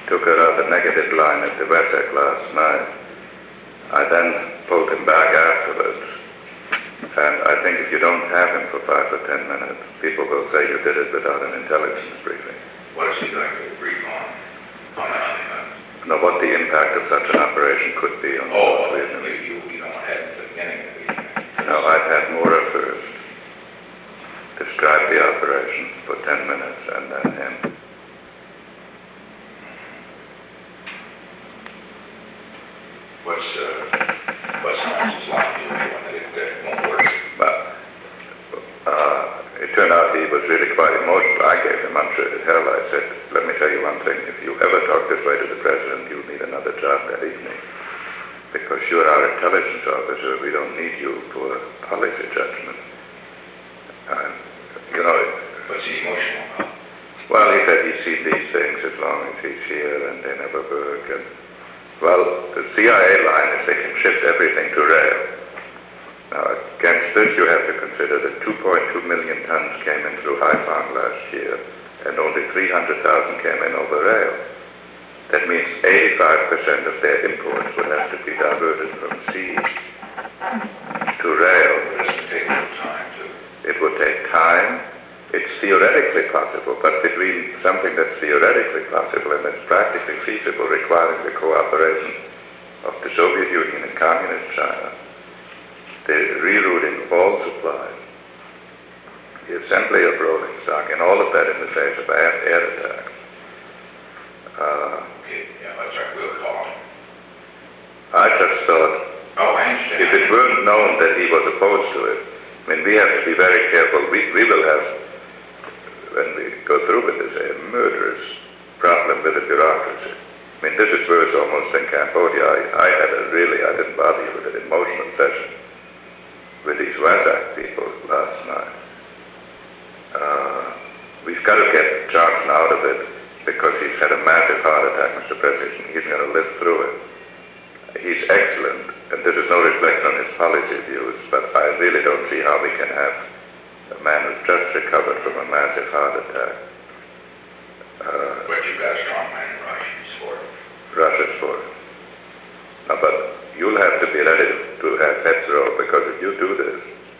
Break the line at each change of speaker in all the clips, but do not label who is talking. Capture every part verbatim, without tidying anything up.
took a rather negative line at the Wessex last night. I then pulled him back afterwards. And I think if you don't have him for five or ten minutes, people will say you did it without an intelligence briefing.
What is he going to brief on? On that?
Know what the impact of such an operation could be on
oh,
the
North Vietnamese. You, you don't have the beginning of the...
No, I've had Moore first describe the operation for ten minutes and then him.
What's, uh, what's Marx's line doing when it, it won't work?
But uh, it turned out he was really quite emotional. I gave him untreated hell. I said, let me tell you one thing. If you ever talk this way to the president, you'll need another job that evening. Because you're our intelligence officer. We don't need you for policy judgment. Uh, you know...
What's he emotional about?
Well, he said he's seen these things as long as he's here and they never work. And, well, the C I A line is they can shift everything to rail. Now, against this, you have to consider that two point two million tons came in through Haiphong last year, and only three hundred thousand came in over rail. That means eighty-five percent of their imports will have to be diverted from sea to rail.
It doesn't take no time to...
It will take time. It's theoretically possible, but between something that's theoretically possible and that's practically feasible, requiring the cooperation of the Soviet Union and Communist China, the rerouting of all supplies, the assembly of rolling stock, and all of that in the face of air, air attacks. Uh,
okay, yeah, that's right, we'll call him.
I just thought,
oh, I understand.
if it weren't known that he was opposed to it, I mean, we have to be very careful. We, we will have, when we go through with this, a murderous problem with the bureaucracy. I mean, this is worse almost than Cambodia. I, I had a really, I didn't bother you with an emotional session with these Wazak people last night. Uh, we've got to get Johnson out of it because he's had a massive heart attack, Mister President. He's going to live through it. He's excellent, and this is no reflection on his policy views, but I really don't see how we can have a man who's just recovered from a massive heart attack. Uh,
but you've got a strong man in Russia. He's for it.
Russia's for it. No, but you'll have to be ready to, to have heads roll, because if you do this,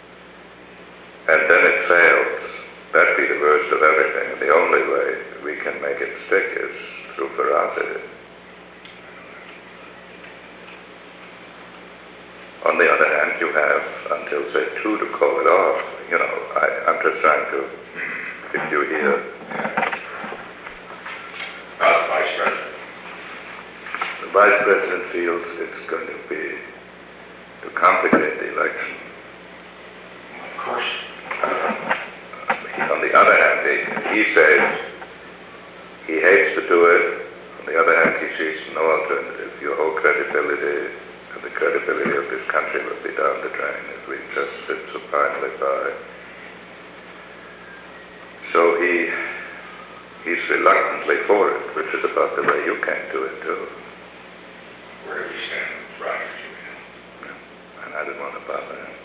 and then it fails, that'd be the worst of everything. And the only way we can make it stick is through ferocity. On the other hand, you have until, say, two to call it off. You know, I, I'm just trying to, if you hear.
Uh, the Vice President.
The Vice President feels it's going to be, to complicate the election.
Of course.
Uh, on the other hand, he, he says he hates to do it. On the other hand, he sees no alternative. Your whole credibility, the credibility of this country will be down the drain if we just sit supinely by. So he he's reluctantly for it, which is about the way you came to it too.
Where do we stand with Rogers?
Yeah. And I didn't want to bother him.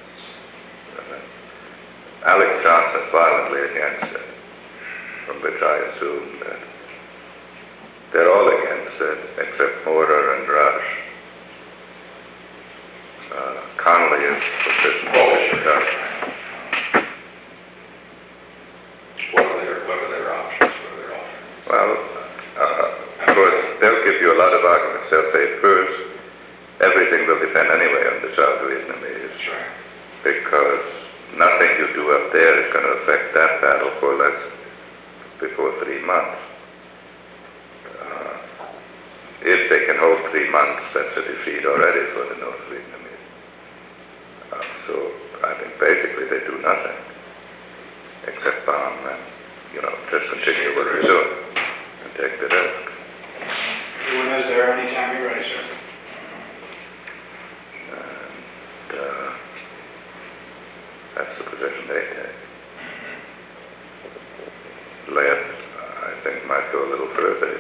Alex Johnson violently against it, from which I assume that they're all against it, except Moorer and Rush. Uh, Connolly is position.
Oh, sure. What are their, what are their options? What are their options?
Well, uh, of course, they'll give you a lot of arguments. They'll say, first, everything will depend anyway on the South Vietnamese.
Sure.
Because nothing you do up there is going to affect that battle for less before three months. Uh, if they can hold three months, that's a defeat already for the North Vietnamese. Uh, so I think basically they do nothing except bomb and, you know, just continue what they're doing and take the risk.
Everyone is there anytime you're ready, sir.
And uh, that's the position they take. Laird, I think, might go a little further.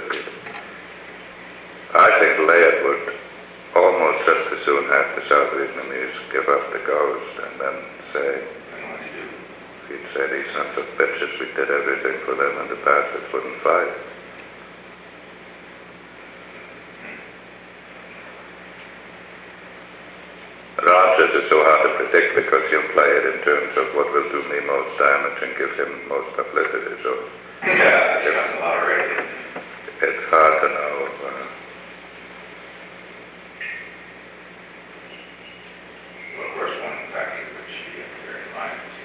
I think Laird would almost just as soon have the South Vietnamese give up the ghost and then say, he'd say, these sons of bitches, we did everything for them and the bastards wouldn't fight. this is so hard to predict because you play it in terms of what will do me most damage and give him most publicity. So
Yeah, it's got a lot already.
it's hard to know. Uh,
Well, of course, one factor which you have to bear in mind is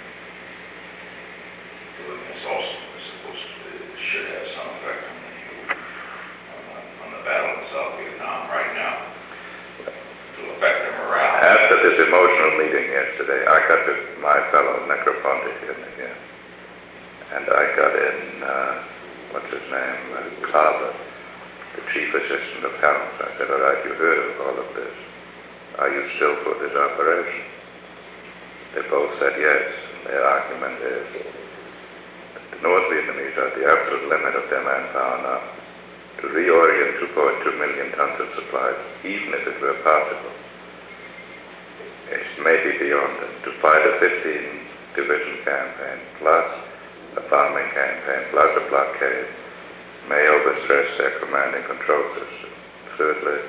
the willingness also is supposed to, it should have some effect on the, on the, on the battle in South Vietnam right now. To affect the morale.
After this emotional meeting yesterday, I got to my fellow Negroponte in again. And I got in, uh, what's his name, uh, Carver, the chief assistant of health. I said, all right, you heard of all of this. Are you still for this operation? They both said yes. Their argument is that the North Vietnamese are at the absolute limit of their manpower now. To reorient two point two million tons of supplies, even if it were possible, it's maybe beyond it. To fight a fifteen division campaign, plus a bombing campaign, plus a blockade, may overstress their command and control system. Thirdly,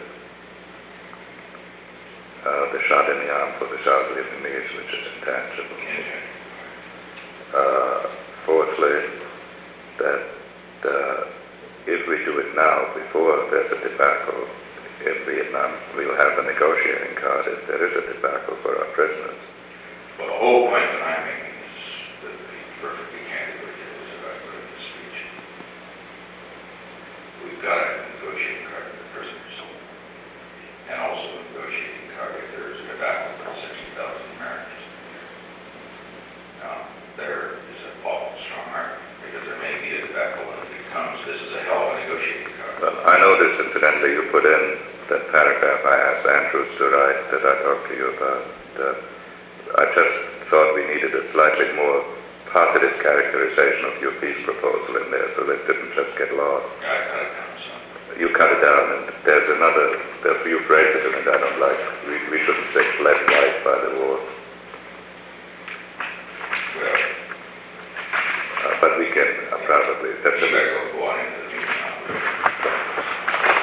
uh, the shot in the arm for the South Vietnamese, which is intangible. Uh, fourthly, that uh, if we do it now, before there's a debacle in Vietnam, we'll have a negotiating card if there is a debacle for our prisoners.
Well, the whole point that I'm making is that the perfectly candid with you is about putting the speech. We've got a negotiating card with the prisoners. And also a negotiating card if there is a debacle with sixty thousand Americans. Now, there is an awful strong argument because there may be a debacle when it becomes, this is a hell of a negotiating card.
Well, I noticed, incidentally, you put in that paragraph I asked Andrews to write that I talked to you about. Uh, I just thought we needed a slightly more positive characterization of your peace proposal in there so that it didn't just get lost.
I cut it down some.
You cut it down, and there's another, there are a few phrases in it I don't like. We, we shouldn't say fled right by the war.